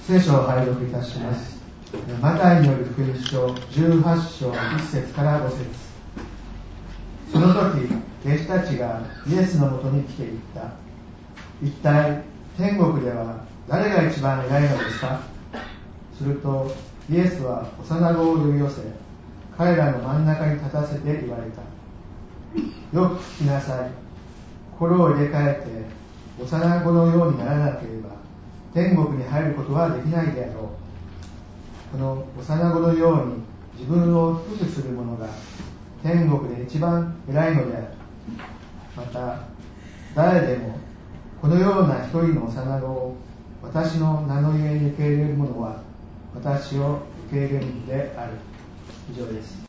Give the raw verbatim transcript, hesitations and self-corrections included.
聖書を拝読いたします。マタイによる福音書じゅうはち章いち節からご節。その時弟子たちがイエスのもとに来ていった。一体天国では誰が一番偉いのですか？するとイエスは幼子を呼び寄せ、彼らの真ん中に立たせて言われた。よく聞きなさい。心を入れ替えて幼子のようにならなければ天国に入ることはできないであろう。この幼子のように自分を低くする者が天国で一番偉いのである。また誰でもこのような一人の幼子を私の名のゆえに受け入れる者は私を受け入れるのである。以上です。